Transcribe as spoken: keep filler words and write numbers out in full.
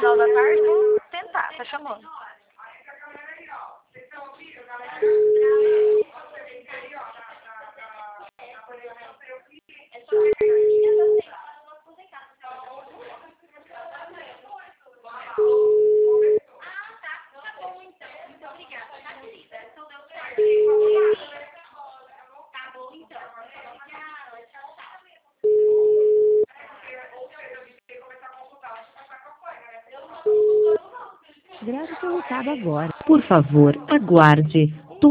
final da tarde, vou tentar, tá chamando. Grave seu recado agora. Por favor, aguarde.